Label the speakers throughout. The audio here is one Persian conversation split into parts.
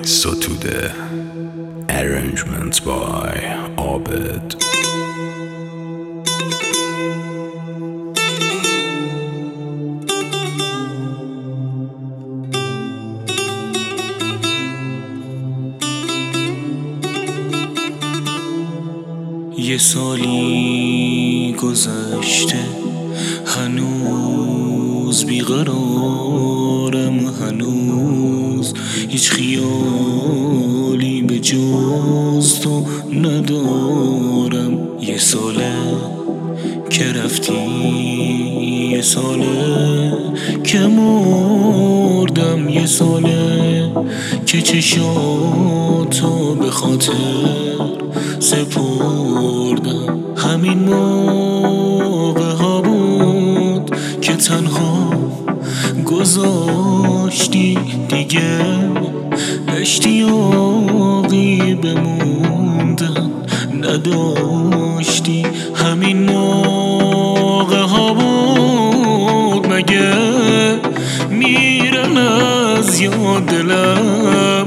Speaker 1: ستوده. Arrangements by عابد.
Speaker 2: یه سالی گذشته، هنوز بیقرارم، هنوز هیچ خیالی به جز تو ندارم. یه ساله که رفتی، یه ساله که مردم، یه ساله که چشاتو به خاطر سپردم. همین موقع ها بود که تنها گذاشتی، دیگه اشتیاقی بموندن نداشتی. همین موقع ها بود مگه میرن از یاد دلم،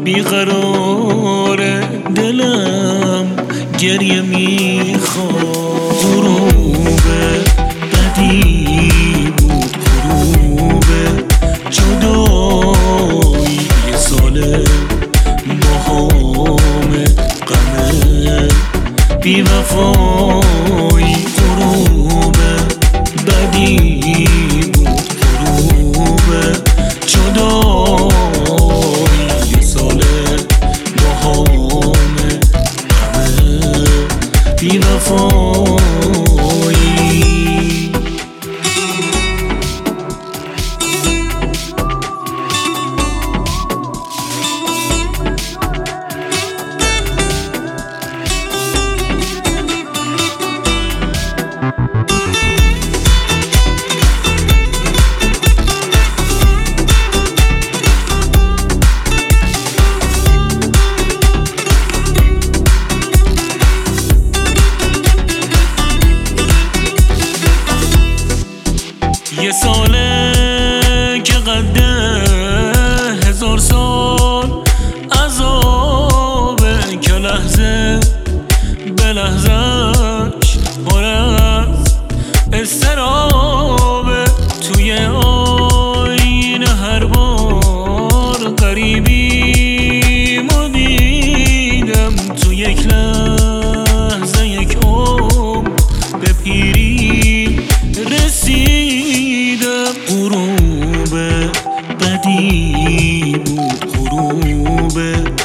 Speaker 2: بیقرار دلم گریه میخواد. غروب بدی بود، غروب جدایی، یه ساله باهام غمه بیوفایی. غروب بدی بود، غروب جدایی، یه ساله باهام غمه بیوفایی. یه ساله که قده 1000 سال عذابه، که لحظه به لحظهش پر از اضطرابه. توی آینه هر بار غریبی مو دیدم، تو یک لحظه یک عمر به پیری رسیدم. غروب بدی بود، غروب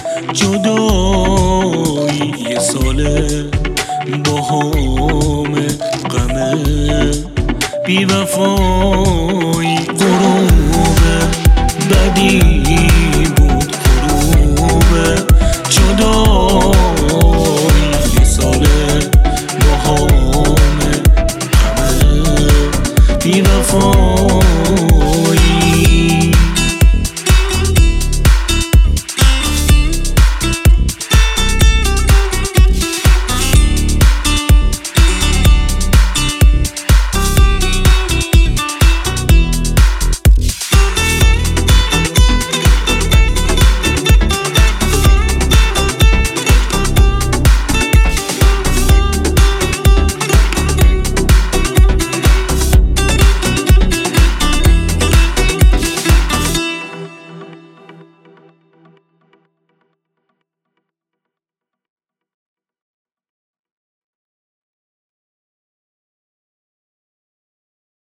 Speaker 2: جدایی، یه ساله باهام غمه بیوفایی.